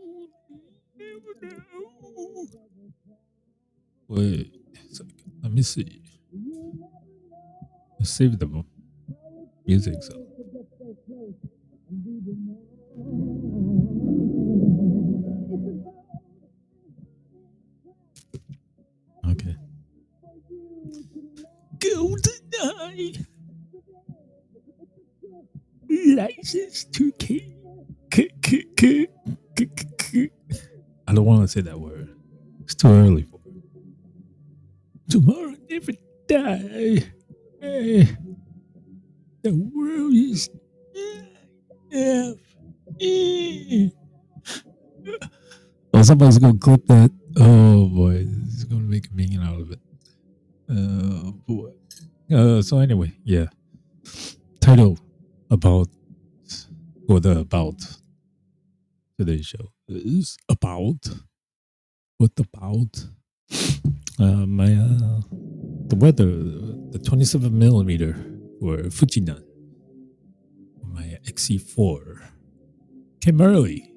Wait a second. Let me see. Let's save the music. So. Okay. GoldenEye. License to kill. I don't want to say that word. It's too early for it. Tomorrow never die. The world is F. Oh, somebody's gonna clip that. Oh boy, this is gonna make a million out of it. Oh boy. So anyway, yeah. Title about about today's show is about what about my the weather, the 27 millimeter for Fujinan, my XE4 came early.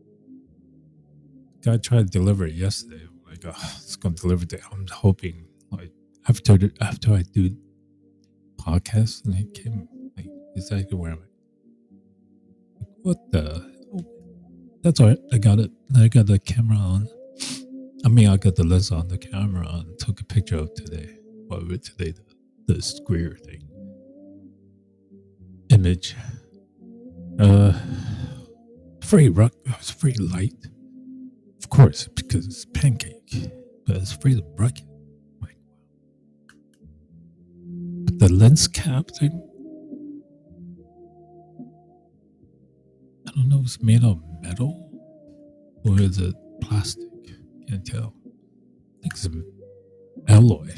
Guy tried to deliver it yesterday. I'm like, it's gonna deliver today. I'm hoping like after I do podcast and it came like exactly where am I? What the? That's all right. I got it. I got the camera on. I got the lens on the camera and took a picture of today. Today, the square thing. Image. It's very light. Of course, because it's pancake. But it's pretty rugged. Like, but the lens cap thing, I don't know if it's made of metal or is it plastic? Can't tell. I think it's an alloy.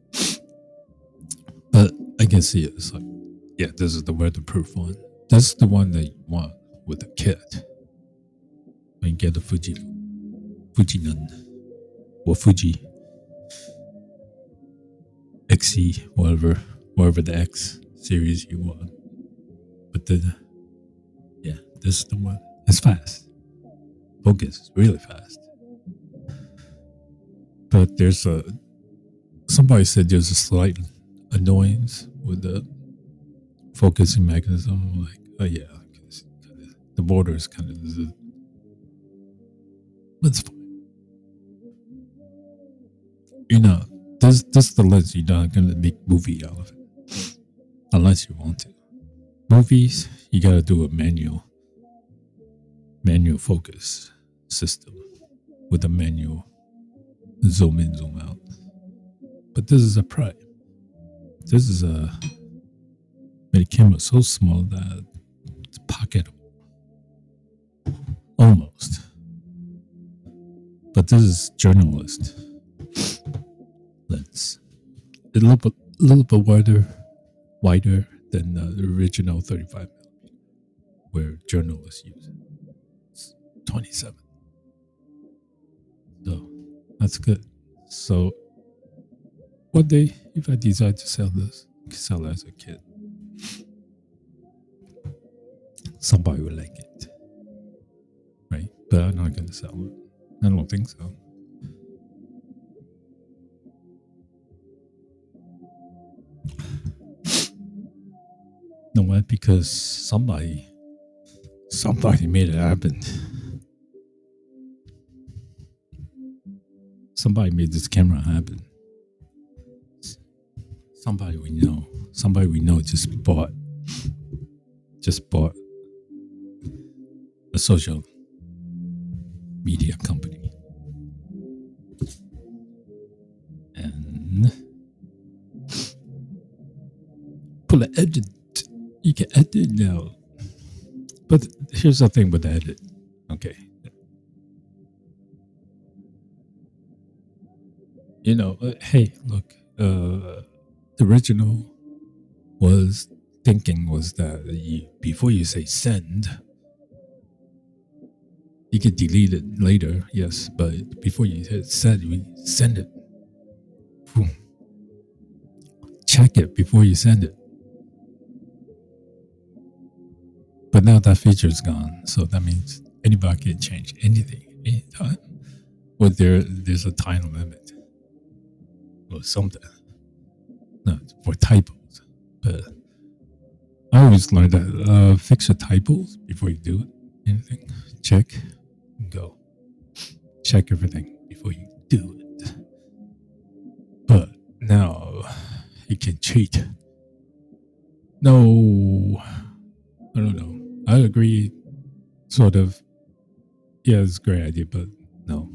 But I can see it. It's like, yeah, this is the weatherproof one. This is the one that you want with the kit. When you get the Fujinan or Fuji XE, whatever the X series you want. But this is the one. It's fast. Focus is really fast. But somebody said there's a slight annoyance with the focusing mechanism. Like, oh yeah, the border is kind of, but it's fine. This is the lens you're not going to make movie out of it. Unless you want to. Movies, you got to do a manual focus system with a manual zoom in, zoom out. But this is a prime. This is made a camera so small that it's pocketable. Almost. But this is journalist lens. It's a little bit wider than the original 35 millimeter, where journalists use it. It's 27. So that's good. So one day, if I decide to sell this, I can sell it as a kit. Somebody will like it, right? But I'm not going to sell it. I don't think so. No, why? Because somebody made it happen. Somebody made this camera happen. Somebody we know just bought a social media company. And put an edit. You can edit now. But here's the thing with the edit. Okay. Hey, look, the original thinking was that before you say send, you can delete it later, yes, but before you hit send, you send it. Boom. Check it before you send it. But now that feature is gone, so that means Anybody can change anything anytime. But there's a time limit or something. No, for typos. But I always learned that fix your typos before you do it. Anything. Check and go. Check everything before you do it. But now you can cheat. No, I don't know. I agree, sort of. Yeah, it's a great idea, but no.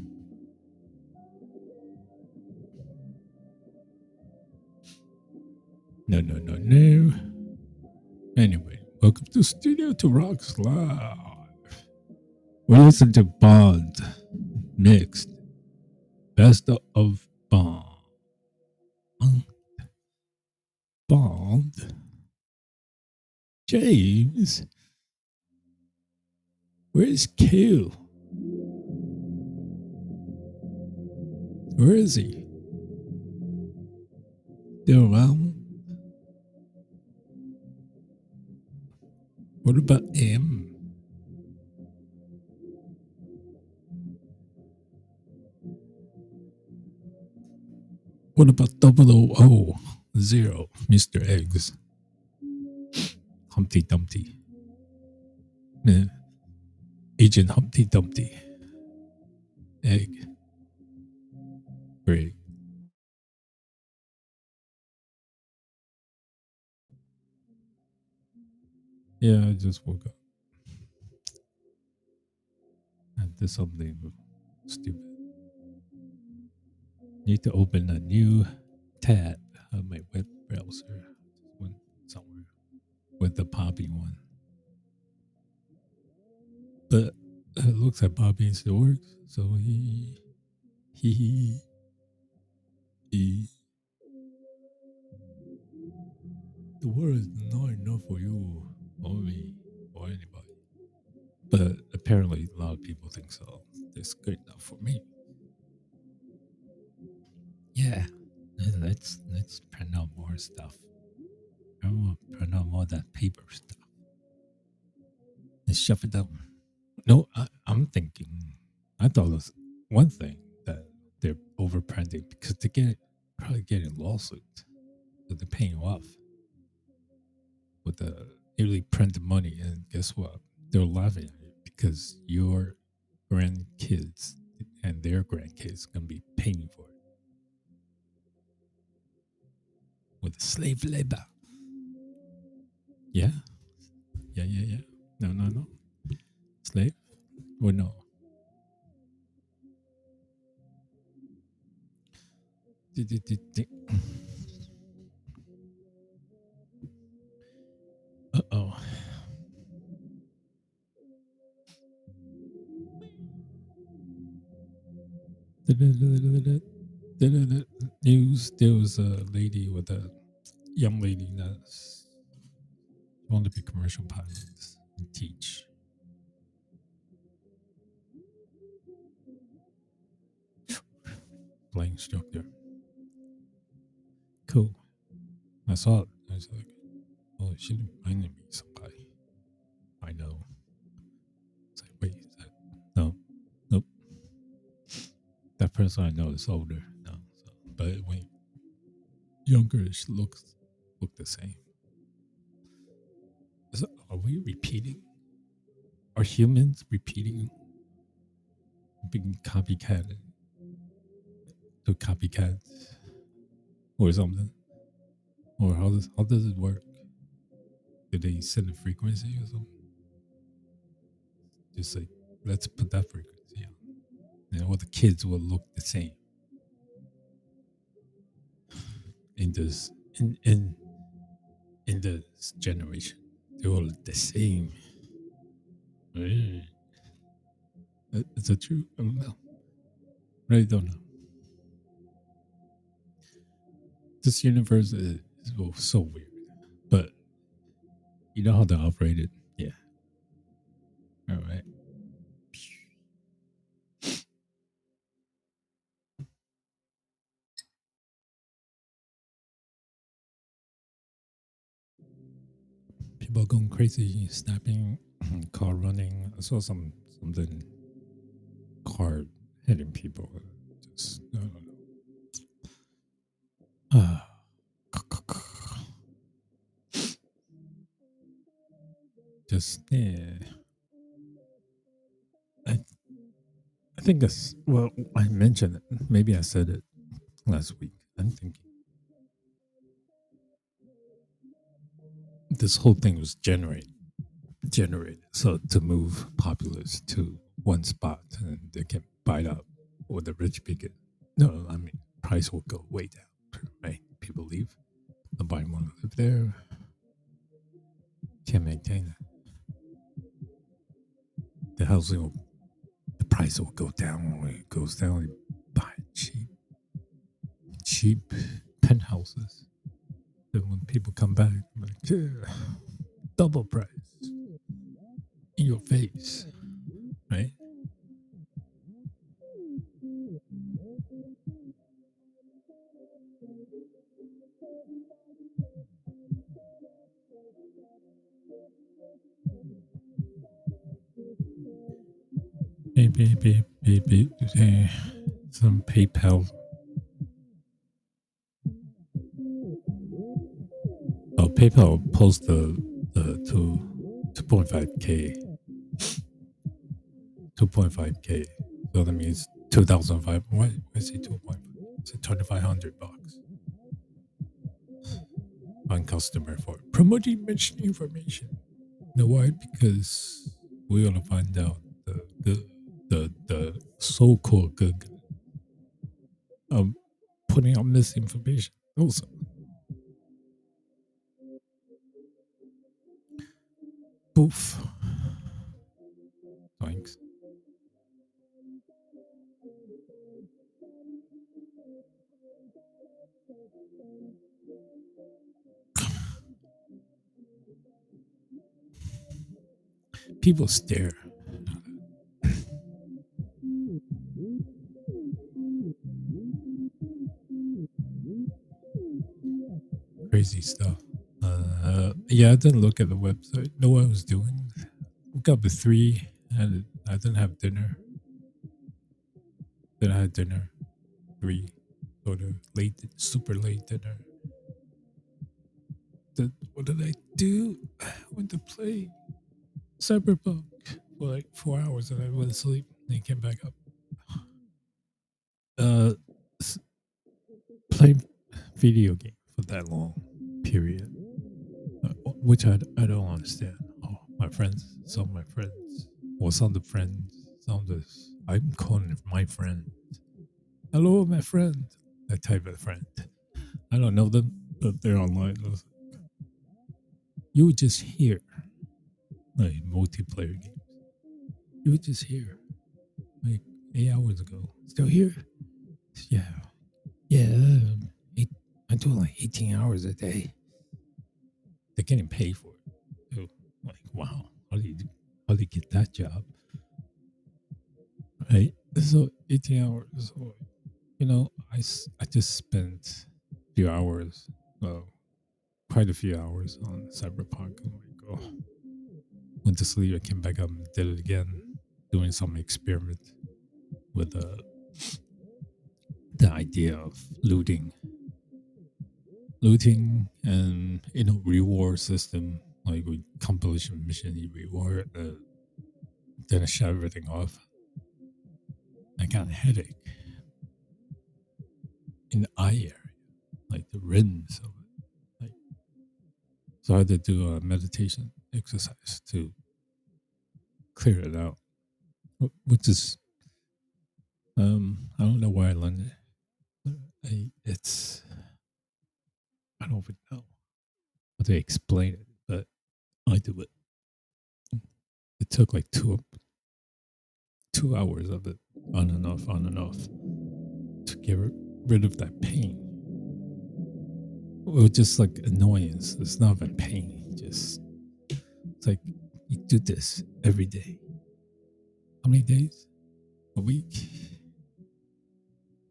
No, no, no, no. Anyway, welcome to Studio to Rocks Live. We listen to Bond mixed. Best of Bond. Bond. James. Where's Q? Where is he? Still around? What about M? What about 000, Mr. Eggs? Humpty Dumpty. Agent Humpty Dumpty. Egg. Great. Yeah, I just woke up. I did something stupid. Need to open a new tab on my web browser. Went somewhere with the Poppy one. But it looks like Poppy still works. So he the word is not enough for you or me or anybody. But apparently a lot of people think so. It's good enough for me. Yeah. Let's print out more stuff. I want to print out more of that paper stuff. Let's shove it down. No, I'm thinking. I thought it was one thing that they're overprinting because they probably getting lawsuits. So they're paying off with the nearly printed money, and guess what? They're laughing at it because your grandkids and their grandkids gonna be paying for it with slave labor. Yeah, yeah. No. Slave or no? Uh-oh. News. There was a lady with a young lady that's wanted to be commercial pilots and teach. Flying instructor. Cool. I saw it. I was like, oh, she reminded me of somebody I know. It's like, wait, is that? No, nope. That person I know is older. No, so, but when younger, she look the same. Are we repeating? Are humans repeating? Being copycat to copycats or something? Or how does it work? Do they send a frequency or something? Just like, let's put that frequency on. And all the kids will look the same in this in this generation. They all look the same. Is that true? I don't know. Really don't know. This universe is so weird. But you know how they operate it? Yeah. All right. people going crazy, snapping, car running. I saw something car hitting people. Just I don't know. Just yeah. I think that's well. I mentioned it. Maybe I said it last week. I'm thinking this whole thing was generated so to move populace to one spot and they can buy it up or the rich people. No, I mean price will go way down. Right? People leave. Nobody want to live there. Can't maintain it. The housing will, the price will go down. When it goes down, you buy cheap penthouses. Then when people come back, like, yeah, double price in your face, right? Maybe some PayPal. Oh, PayPal post the 2.5K. 2.5K. So that means 2,500. Why is it 2.5? It's $2,500 on customer for promoting mission information. You know why? Because we want to find out the so-called good putting out misinformation. Also, poof. Thanks. People stare. Crazy stuff. Yeah, I didn't look at the website. Know what I was doing. Woke up at 3 and I didn't have dinner. Then I had dinner. 3. Sort of late, super late dinner. What did I do? I went to play Cyberpunk for like 4 hours and I went to sleep and came back up. Play video game for that long period, which I don't understand. Oh, my friends, some of my friends, or some of the friends, some of this, I'm calling it my friend. Hello, my friend. That type of friend. I don't know them, but they're online. You would just hear like multiplayer games. You would just hear like 8 hours ago. Still here? Yeah. Yeah. I do like 18 hours a day. They're getting paid for it. So, like, wow, how do you get that job? Right? So 18 hours. So, I just spent a few hours, quite a few hours on Cyberpunk. I'm like, oh, went to sleep. I came back up and did it again, doing some experiment with the idea of looting and reward system, like with completion mission you reward. Then I shut everything off. I got a headache in the eye area, like the rims of it. Like, so I had to do a meditation exercise to clear it out, which is I don't know why I learned it. I don't even know how to explain it, but I do it. It took like 2 hours of it on and off to get rid of that pain. It was just like annoyance. It's not even pain. It's like you do this every day. How many days? A week?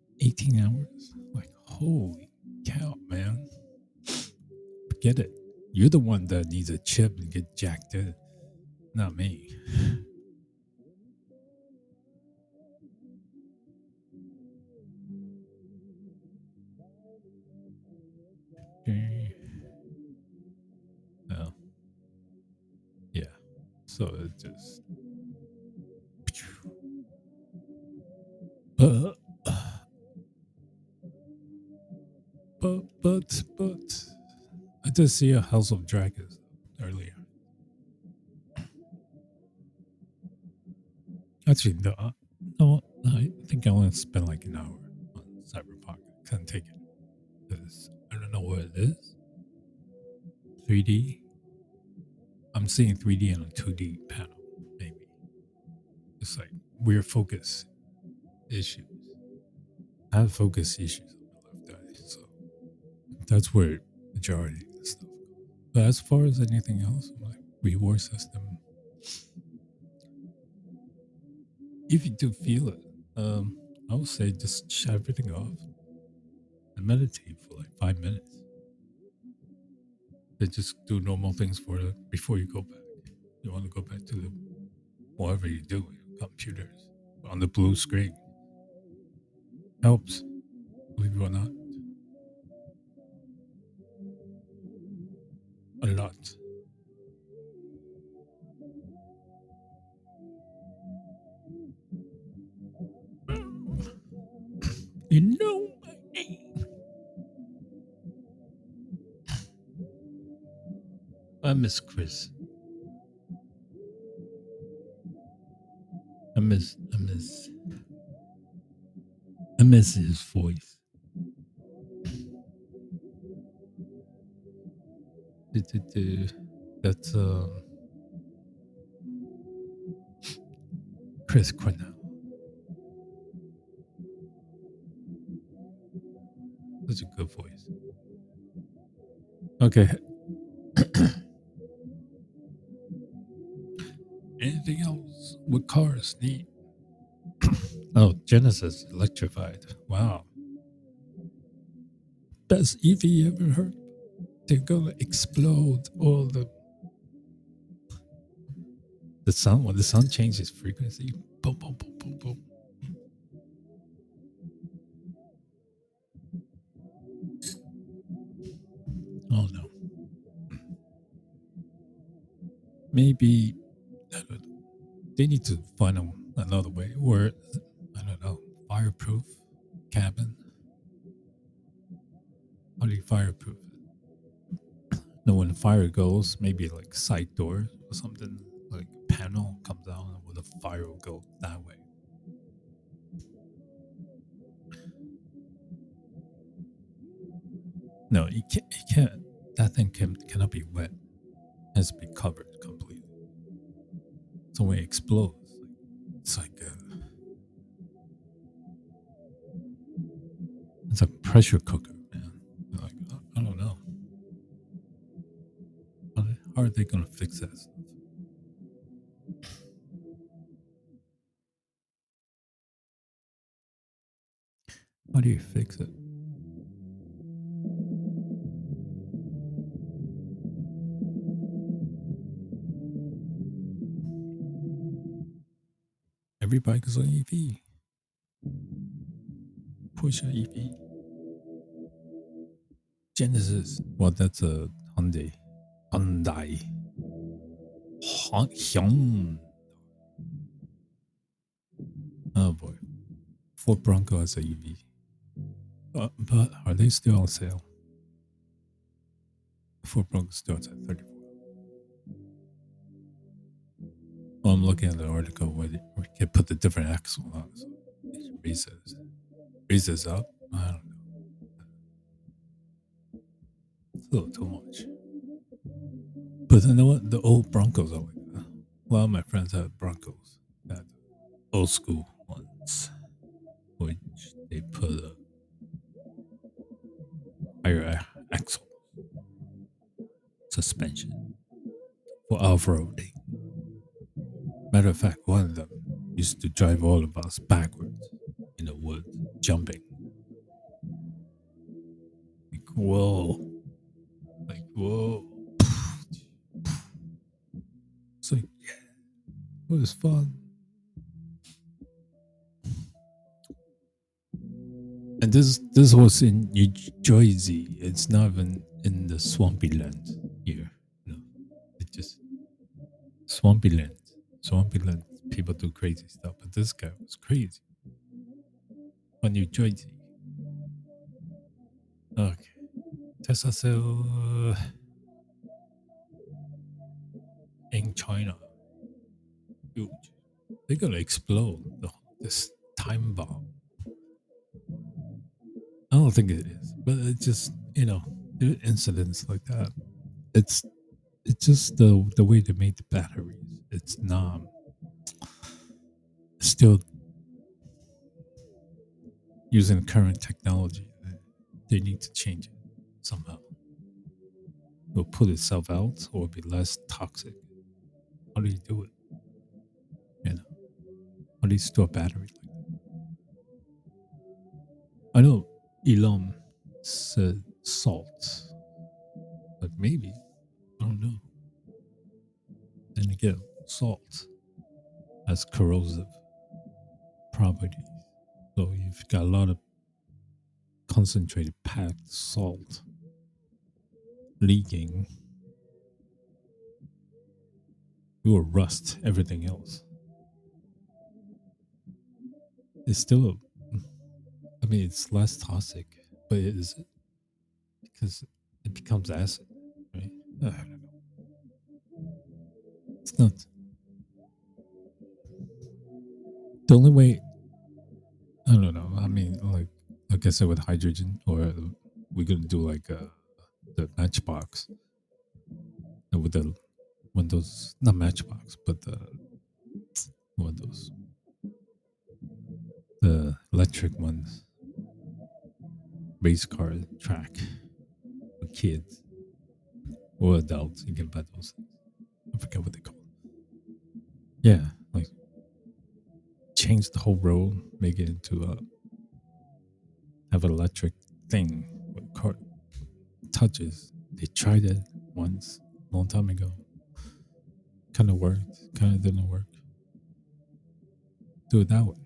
18 hours? Like, holy cow, man. Forget it. You're the one that needs a chip and get jacked in, not me. Okay. No. Yeah. So it just. But, but, I did see a House of Dragons earlier. Actually, no, I think I only spent like an hour on Cyberpunk. I couldn't take it because I don't know what it is. 3D. I'm seeing 3D on a 2D panel, maybe. It's like weird focus issues. I have focus issues on my left eye, so that's where majority of the stuff goes. But as far as anything else, like reward system, if you do feel it, I would say just shut everything off and meditate for like 5 minutes. Then just do normal things for it before you go back. You want to go back to the whatever you do, computers on the blue screen. Helps, believe it or not, a lot. You know, I miss Chris. I miss his voice. That's Chris Cornell. Such a good voice. Okay. Anything else with cars need? Oh, Genesis electrified. Wow. Best EV ever heard. They're gonna explode all the sound when the sound changes frequency. Boom, boom, boom, boom, boom. Oh no. Maybe I don't know. They need to find another way where I don't know, fireproof cabin. How do you fireproof it? No, when the fire goes, maybe like side door or something, like panel comes out and where the fire will go that way. No, you can't. You can't. That thing cannot be wet. It has to be covered completely. So when it explodes, it's like it's a pressure cooker, man. Like I don't know. How are they gonna fix that stuff? How do you fix it? Every bike is an EV. Push an EV. Genesis. Well, that's a Hyundai. Hyundai. Hyundai. Oh boy. Ford Bronco has a EV. But are they still on sale? Ford Bronco starts at 34. Well, I'm looking at the article where we can put the different axle on. So it raises up. I don't know. It's a little too much. But you know what? The old Broncos are like that. A lot of my friends had Broncos. Had old school ones, which they put a higher axle suspension for off-roading. Matter of fact, one of them used to drive all of us backwards in the woods, jumping. Like, whoa. Like, whoa. was fun. And this was in New Jersey. It's not even in the swampy land here. No, it's just swampy land. Swampy land. People do crazy stuff, but this guy was crazy on New Jersey. Okay, Tesla cell in China, huge. They're gonna explode this time bomb. I don't think it is, but it's just there are incidents like that. It's it's just the way they made the batteries. It's not still using current technology. They need to change it somehow. It'll put itself out or be less toxic. How do you do it? How do you store a battery like that? I know Elon said salt, but maybe I don't know. Then again, salt has corrosive properties. So you've got a lot of concentrated packed salt leaking, it will rust everything else. It's still, I mean, it's less toxic, but it is because it becomes acid, right? I don't know. It's not. The only way, I don't know. I mean, like I said, with hydrogen, or we're gonna do like the matchbox, and with the one of those, not matchbox, but one of those, the electric ones, race car track for kids or adults. You can buy those things. I forget what they call them. Yeah, like change the whole road, make it into have an electric thing where the car touches. They tried it once, a long time ago. Kind of worked, kind of didn't work. Do it that way.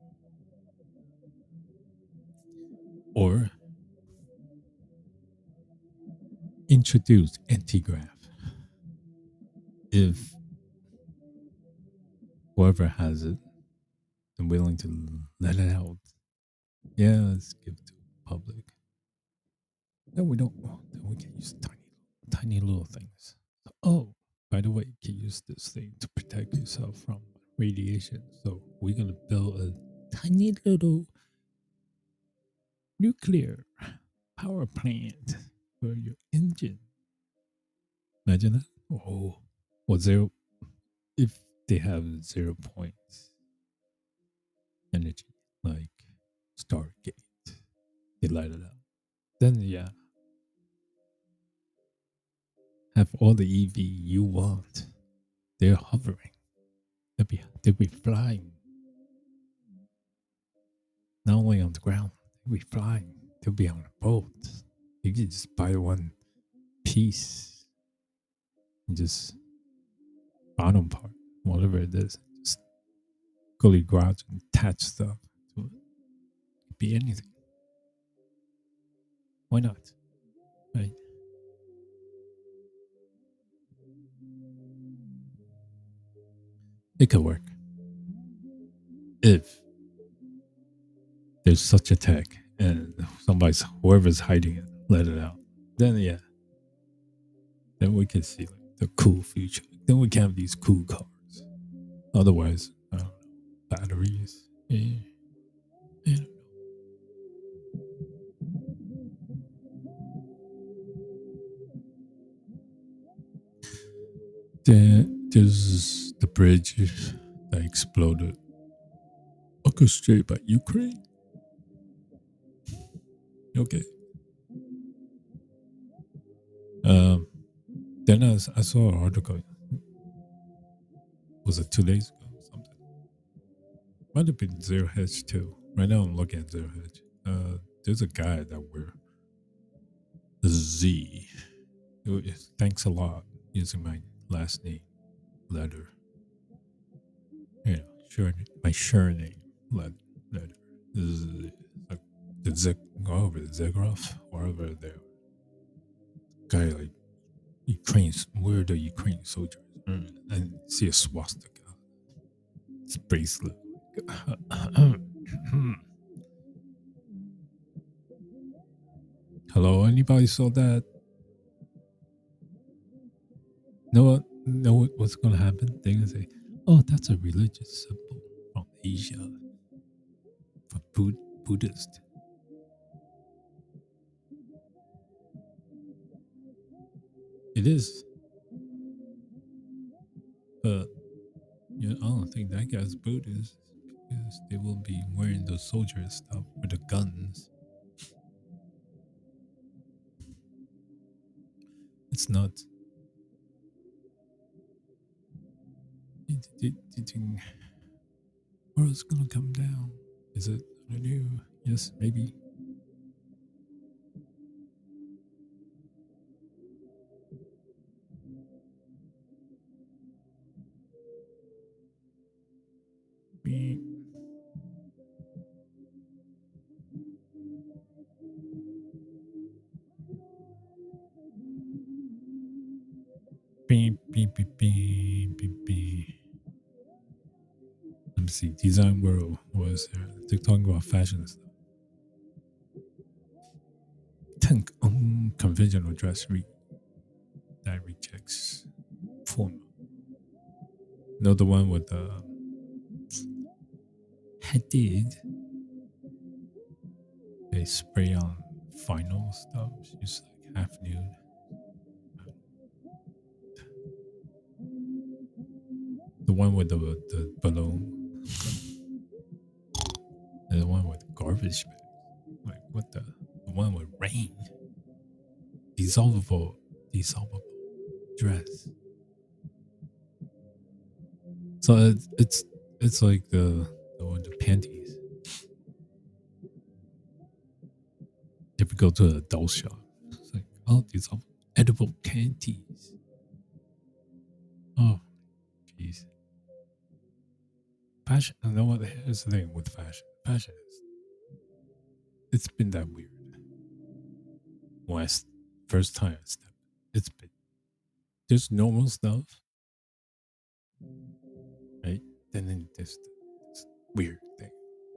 Or introduce anti-grav. If whoever has it and willing to let it out, yeah, let's give it to the public. Then we don't. Then we can use tiny little things. Oh, by the way, you can use this thing to protect yourself from radiation. So we're gonna build a tiny little nuclear power plant for your engine. Imagine that. Oh, or zero. If they have 0 points energy, like Stargate, they light it up. Then yeah, have all the EV you want. They're hovering. They'll be flying. Not only on the ground, they'll be flying. They'll be on a boat. You can just buy one piece and just bottom part, whatever it is, just go to your garage and attach stuff to it. It could be anything. Why not? Right? It could work. If there's such a tech and whoever's hiding it, let it out. Then yeah. Then we can see like the cool future. Then we can have these cool cars. Otherwise, I don't know. Batteries. Yeah. I don't know. There's the bridge that exploded, orchestrated by Ukraine. Okay. Then I saw an article. Was it 2 days ago or something? Might have been Zero Hedge too. Right now I'm looking at Zero Hedge. There's a guy that we're Z. Thanks a lot using my last name letter. my surname letter. This is like the Zegrov, wherever there guy like Ukraine's where the Ukraine soldiers and see a swastika. It's bracelet. Hello, anybody saw that? Know what's gonna happen? They're gonna say, "Oh, that's a religious symbol from Asia for Buddhist." It is, but I don't think that guy's Buddhist because they will be wearing the soldier stuff with the guns. It's not. Do you think world's gonna come down? Is it? I don't know. Yes, maybe. Beep. Beep, beep, beep, beep, beep, beep. Let me see. Design World was they're talking about fashion stuff. Tank conventional dress that rejects form. No, the one with the Hadid. They spray on final stuff. She's like half nude. The one with the balloon. And the one with garbage bag. Like what the one with rain. Dissolvable dress. So it's like the one the panties. If you go to a doll shop, it's like, oh, these are edible panties. Oh, jeez. Fashion. I know what here's the thing with fashion. Fashion is it's been that weird. When first time I stepped, it's been there's normal stuff, right? Then there's this weird thing.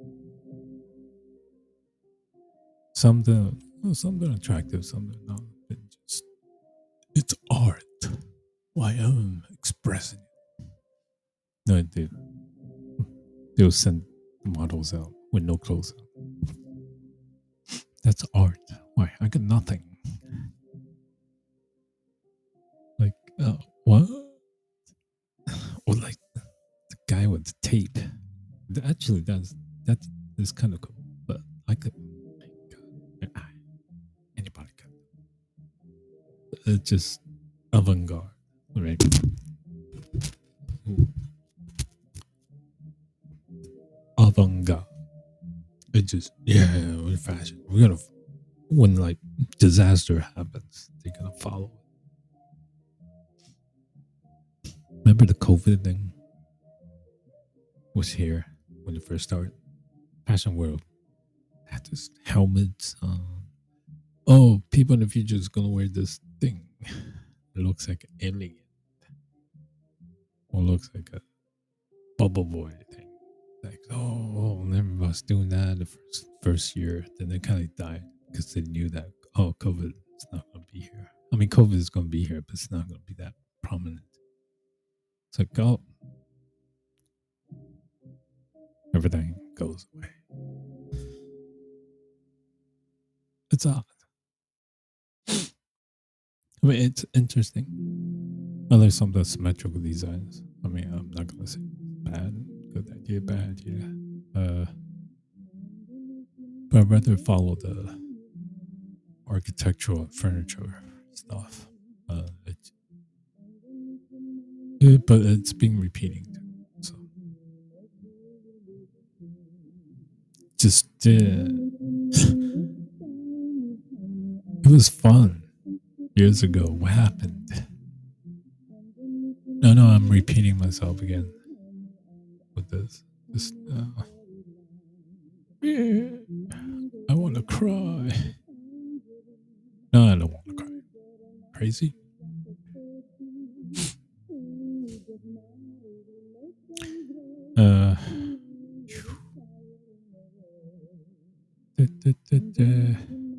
Something attractive, something not. It's art. Why I'm expressing it. No, they'll send models out with no clothes on. That's art. Why? I got nothing. Like, what? Or like the guy with the tape. Actually, that is kind of cool. But I could. Anybody could. It's just avant-garde, right? Avant-garde. It just we're fashion. We're gonna when like disaster happens, they're gonna follow it. Remember the COVID thing was here when it first started. Fashion world had this helmets. Oh, people in the future is gonna wear this thing. It looks like an alien. Or looks like a bubble boy thing. Like, everybody's doing that the first year. Then they kind of died because they knew that, COVID is not going to be here. I mean, COVID is going to be here, but it's not going to be that prominent. It's like, everything goes away. It's odd. I mean, it's interesting. I like some of the symmetrical designs. I mean, I'm not going to say bad, good idea, bad idea. But I'd rather follow the architectural and furniture stuff. But it's been repeating too. So just it was fun years ago. What happened? No, I'm repeating myself again. with this. Just, I want to cry. No, I don't want to cry. Crazy? Uh, da, da, da.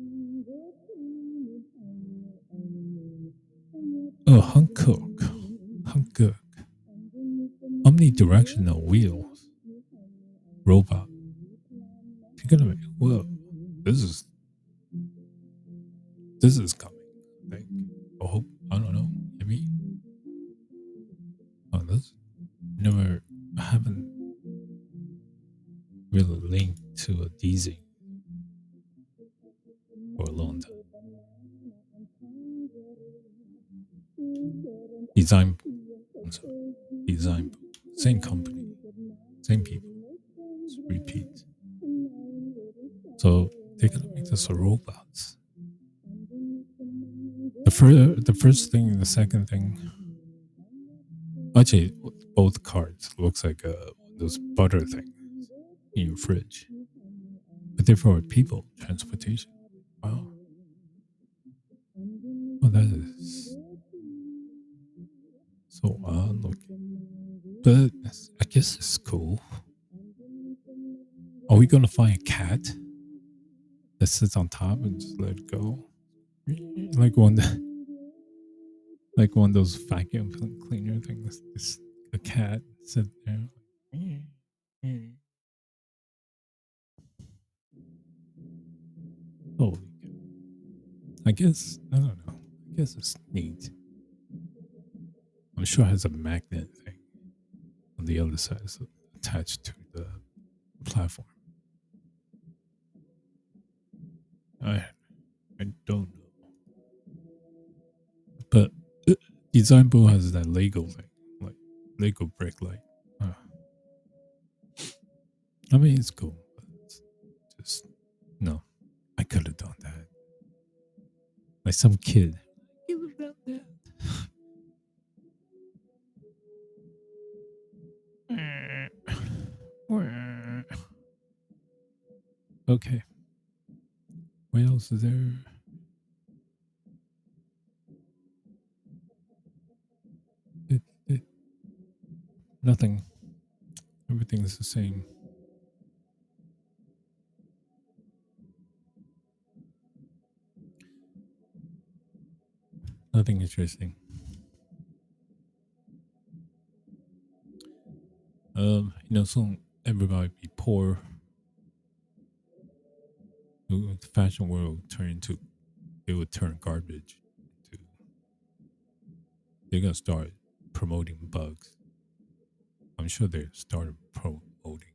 Oh, Hankook. Hankook. Omnidirectional wheels. Robot. You're gonna make, well, this is coming. I think. I hope. I don't know. Maybe. Oh, this never. I haven't really linked to a DZ for a long time. Design. I'm sorry. Design. Same company. Same people. Just repeat. So they're gonna make this a robots. The first thing, the second thing. Actually, both cards looks like those butter things in your fridge, but they're for people transportation. Wow. Oh, that is so odd looking. But I guess it's cool. Are we gonna find a cat that sits on top and just let it go? Like like one of those vacuum cleaner things. It's a cat sit there. Holy cow. I guess, I don't know. I guess it's neat. I'm sure it has a magnet thing on the other side, so attached to the platform. I don't know. But Design Bull has that Lego thing, like Lego brick light. I mean, it's cool, but it's just, no. I could have done that. Like some kid. You would have done that. Okay. What else is there? Nothing. Everything is the same. Nothing interesting. Soon everybody be poor. The fashion world would turn garbage. They're gonna start promoting bugs. I'm sure they started promoting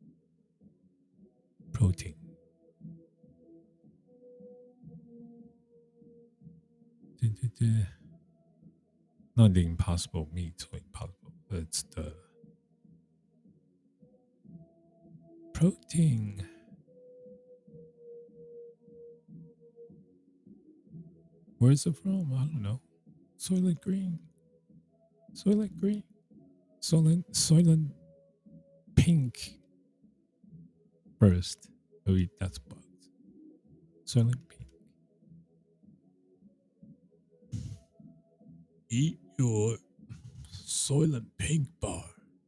protein. Not the impossible meat or impossible, but it's the protein. Where's it from? I don't know. Soylent Green. Soylent Green. Soylent Pink. First. Oh, wait, that's bugs. Soylent Pink. Eat your Soylent Pink bar,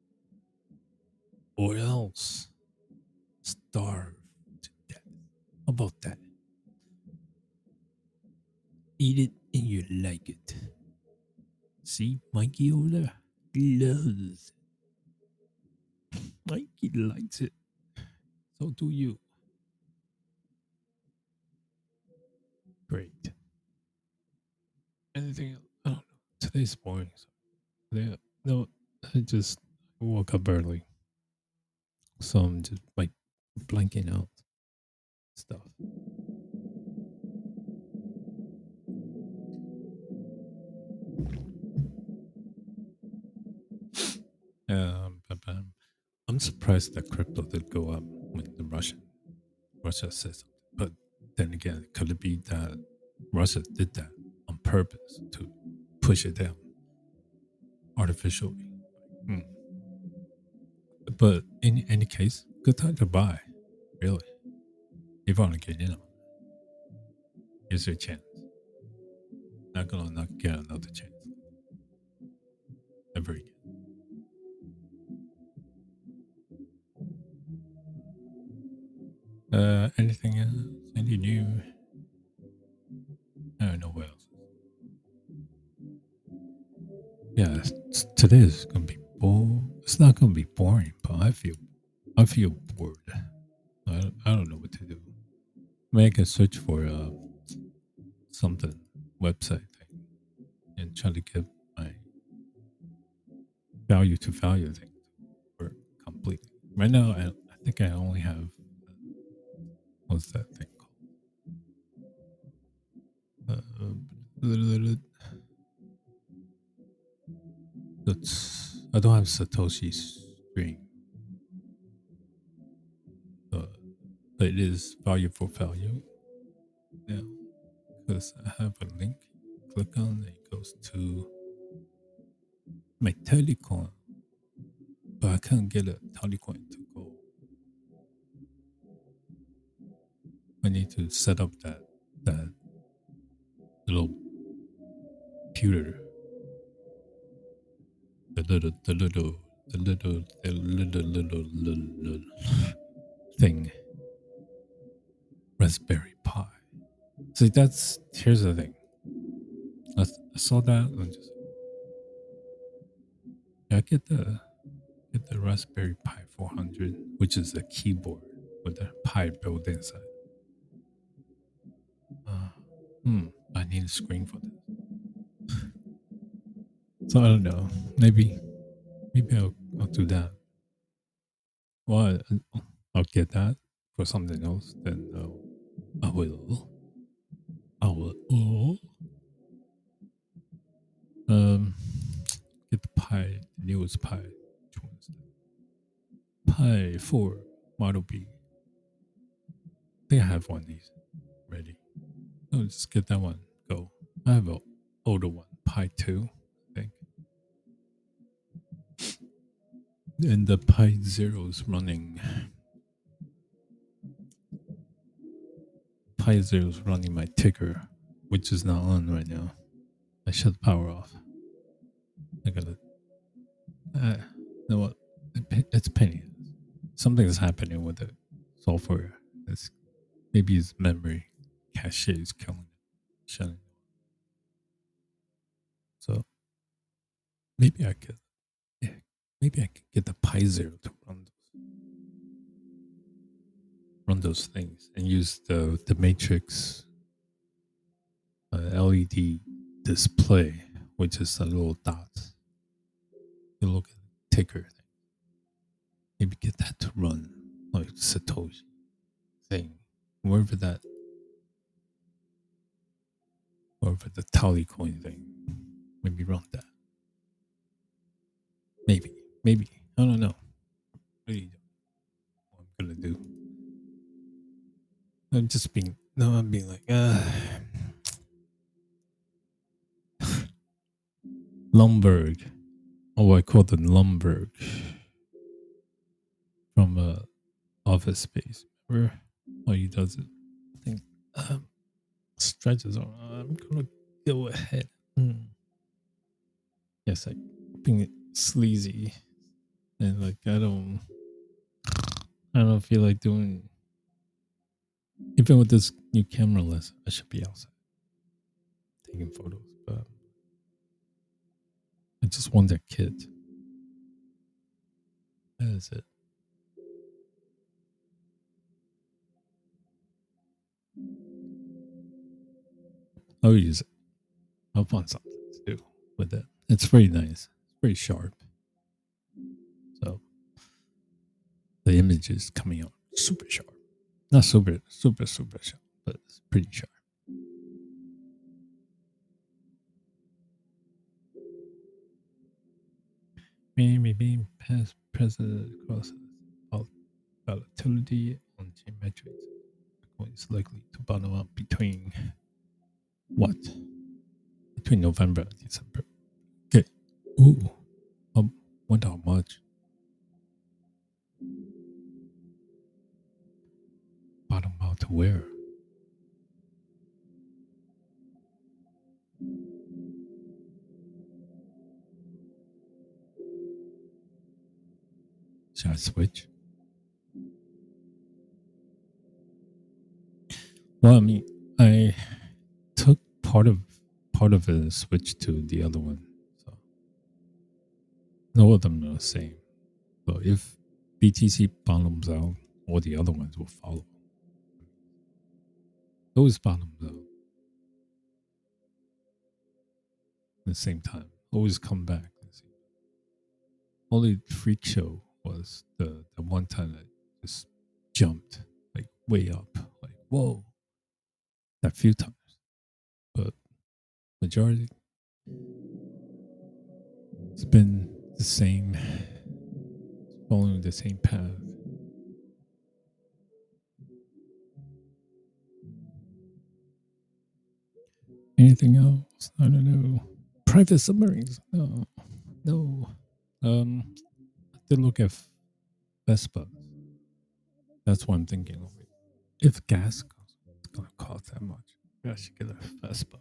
or else starve to death. How about that? Eat it and you like it. See, Mikey over there loves it. Mikey likes it. So do you. Great. Anything else? I don't know. Today's boring. Today, no, I just woke up early. So I'm just like blanking out stuff. I'm surprised that crypto did go up when Russia said something. But then again, could it be that Russia did that on purpose to push it down artificially? but in any case, good time to buy. Really, if you want to get in on it, here's your chance. Not gonna not get another chance ever again. Anything else? Any new? I don't know what else. Yeah, today is gonna be It's not gonna be boring, but I feel bored. I don't know what to do. Make a search for something website thing and try to get my value to value thing to work completely. Right now, I think I only have what's that thing called? I don't have Satoshi's string, but it is value for value now because I have a link. Click on it, it goes to my Telecoin, but I can't get a Telecoin to go. I need to set up that little computer, the little thing, Raspberry Pi. See, here's the thing. I saw that and just get the Raspberry Pi 400, which is a keyboard with a Pi built inside. I need a screen for this. So I don't know. Maybe I'll do that. Well, I'll get that for something else. Then I will. Get the Pi, the newest Pi. Which one is that? Pi 4 Model B. I think I have one of these ready. I'll just get that one. Go. I have an older one, Pi 2, I think. And the Pi 0 is running. Pi 0 is running my ticker, which is not on right now. I shut the power off. I gotta. You know what? It's penny. Something is happening with the software. Maybe his memory cache is killing it, shutting it. So maybe I could get the Pi 0 to run those things and use the Matrix LED display, which is a little dot. You look at the ticker thing. Maybe get that to run like Satoshi thing, wherever the Tally coin thing. Maybe run that. Maybe I don't know. Really don't know what I'm gonna do. I'm being like, Lumberg. Oh, I call them Lumberg from Office Space. Remember how he does it? I think stretches on. I'm gonna go ahead. Yes, like being sleazy and like I don't feel like doing. Even with this new camera lens, I should be outside taking photos, but I just want that kit. That is it. I'll use it. I'll find something to do with it. It's very nice. It's very sharp. So the image is coming out super sharp. Not super sharp, but it's pretty sharp. Maybe past president across volatility on chain metrics. Bitcoin is likely to bottom out between what? Between November and December. Okay. Ooh. Wonder how much? to wear. Should I switch? Well, I mean, I took part of it and switched to the other one. So no of them are the same. So if BTC bottoms out, all the other ones will follow. Those bottoms out at the same time. Always come back. Only freak show was the one time that just jumped like way up, like whoa, that few times. But majority, it's been the same, following the same path. Anything else? I don't know. Private submarines? No, no. I did look at Vespa. That's what I'm thinking of. If gas goes, it's gonna cost that much. I should get a Vespa.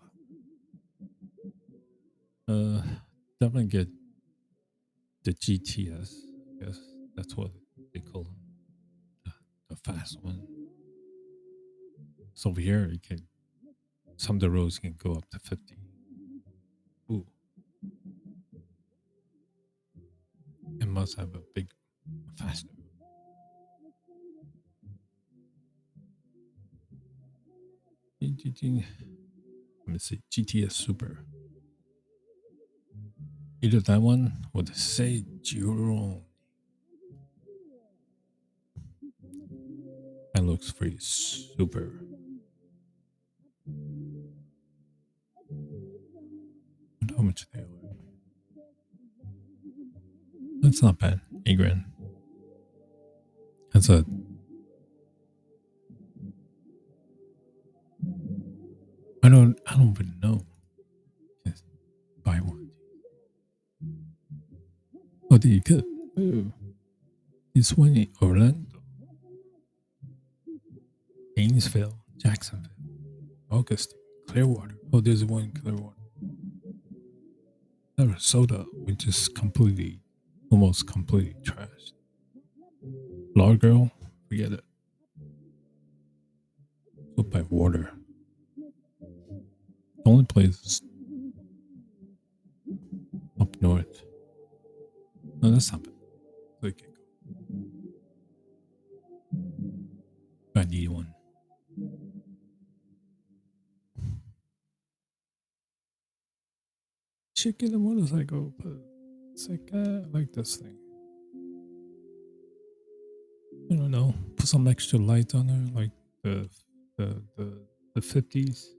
Definitely get the GTS. I guess that's what they call them. The fast one. So over here, you can, some of the roads can go up to 50. Ooh. It must have a big, faster. Let me see. GTS Super. Either that one or the Say Giron. That looks pretty super. And how much they are? That's not bad. $8,000. That's a. I don't even know. Just buy one. What do you get? Oh, this one in Orlando, Gainesville, Jacksonville, Augustine, Clearwater. Oh, there's one in Clearwater. Sarasota, which is almost completely trashed. Largo, forget it. Go by water. The only place is up north. No, that's not bad. We can go. I need one. Chicken and motorcycle, but it's like I like this thing. I don't know. Put some extra lights on there, like the 50s.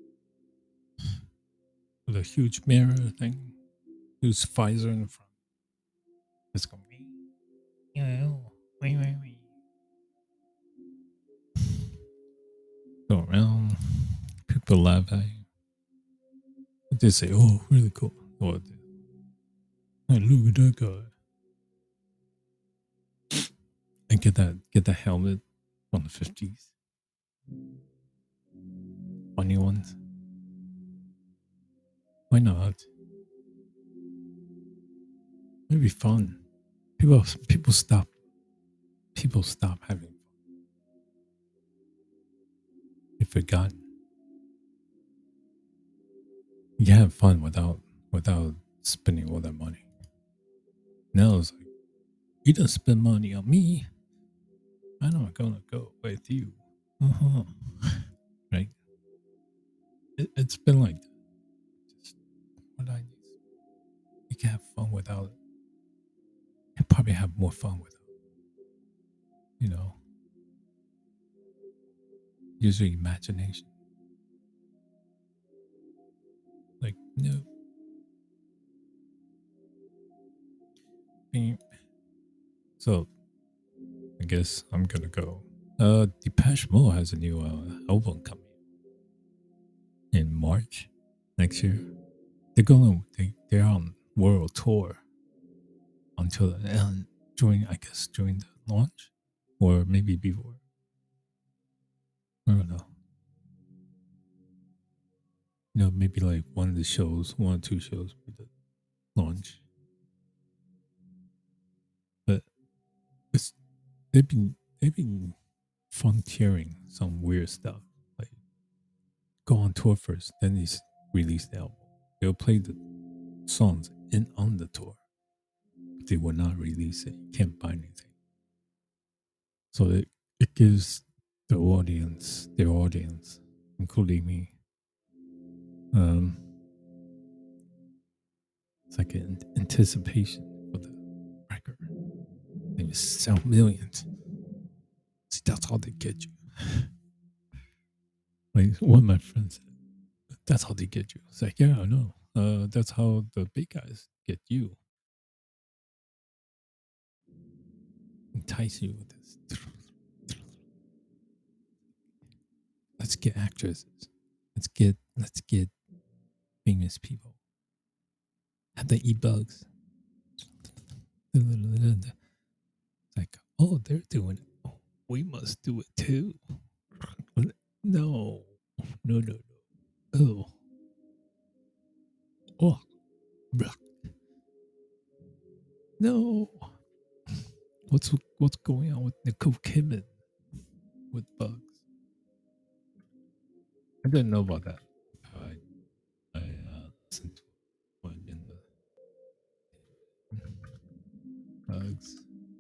With a huge mirror thing. Huge visor in the front. It's gonna be, wait. Go around. People laugh at you. They say, "Oh, really cool." What? Hey, look at that guy. And get that helmet from the 50s. Funny ones. Why not? It'd be fun. People stop having fun. They forgot. You have fun without spending all that money. Now it's like, you don't spend money on me. I'm not gonna go with you. Right? It's been like that. Just what I need. You can have fun without it. You probably have more fun without it. Use your imagination. Like, no. So, I guess I'm gonna go. Depeche Mode has a new album coming in March next year. They're on world tour until during the launch, or maybe before. I don't know. Maybe like one of the shows, one or two shows for the launch. But it's they've been frontiering some weird stuff. Like go on tour first, then release the album. They'll play the songs in on the tour. But they will not release it. You can't buy anything. So it gives their audience, including me, um, it's like an anticipation for the record. They just sell millions. See, that's how they get you. Like one of my friends said, that's how they get you. It's like, yeah, I know. That's how the big guys get you. Entice you with this. Let's get actresses. Let's get famous people. Have them eat bugs. It's like, oh, they're doing it. Oh, we must do it too. No. No, no, no. Oh. Oh. Bruh. No. What's going on with Nicole Kidman with bugs? I didn't know about that. I listened to one in the bugs.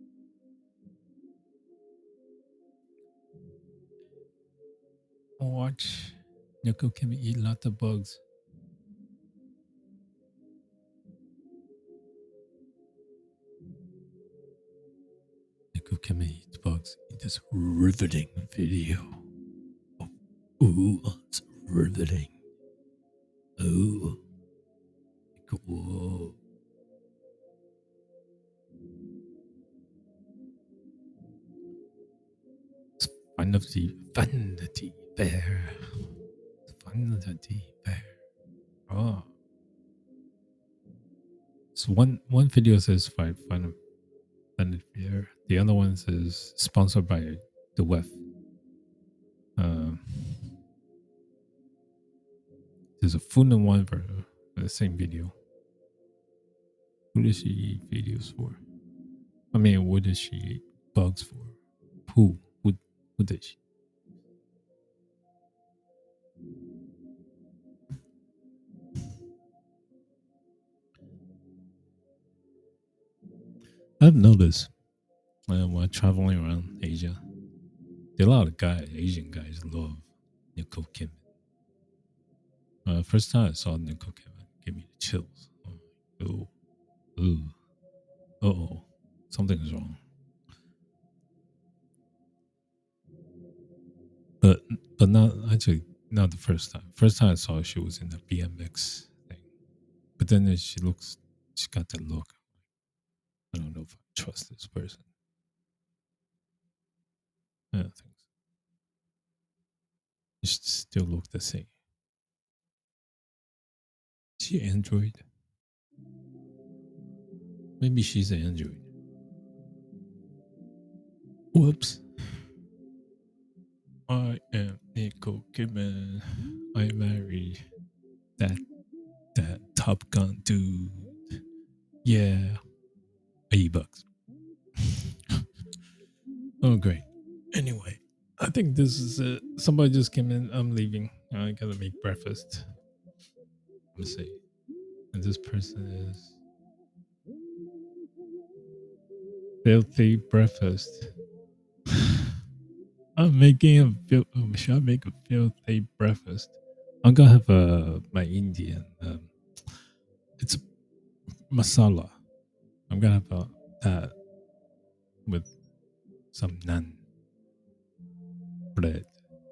Watch Nicole Kidman eat lots of bugs. Nicole Kidman eats bugs in this riveting video. Oh, ooh, it's riveting. Oh, cool. It's Vanity Fair. Vanity Fair. Oh. So one video says Vanity Fair. The other one says sponsored by the WEF. There's a food and wine for the same video. Who does she eat videos for? I mean, what does she eat bugs for? Who? Who did she? I've noticed when traveling around Asia, there are a lot of Asian guys love Nicole Kidman. First time I saw Nicole Kidman, it gave me the chills. Oh, oh, something's wrong. But not the first time. First time I saw her, she was in the BMX thing. But then she got that look. I don't know if I trust this person. I don't think so. She still look the same. Is she Android? Maybe she's an Android. Whoops. I am Nicole Kidman. I married that Top Gun dude. Yeah. I eat bugs. Oh, great. Anyway, I think this is it. Somebody just came in. I'm leaving. I gotta make breakfast. Let's see. And this person is filthy breakfast. I'm making should I make a filthy breakfast? I'm gonna have my Indian. It's masala. I'm gonna have that with some naan bread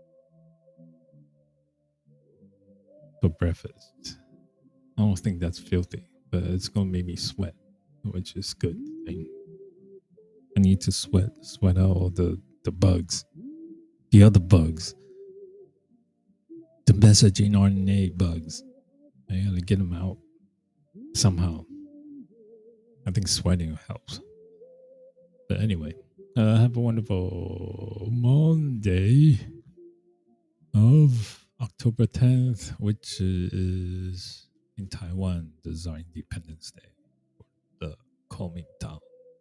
for breakfast. I don't think that's filthy, but it's gonna make me sweat, which is good thing. I need to sweat out all the bugs, the other bugs, the messaging RNA bugs. I gotta get them out somehow. I think sweating helps. But anyway, have a wonderful Monday. of October 10th, which is in Taiwan, the Tsar Independence Day, the Kuomintang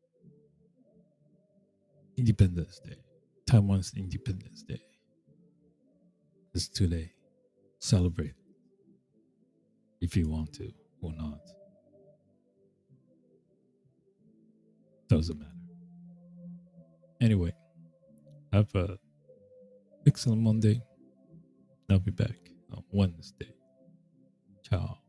Independence Day, Taiwan's Independence Day. It's today. Celebrate if you want to or not. Doesn't matter. Anyway, have a excellent Monday. I'll be back on Wednesday. Ciao.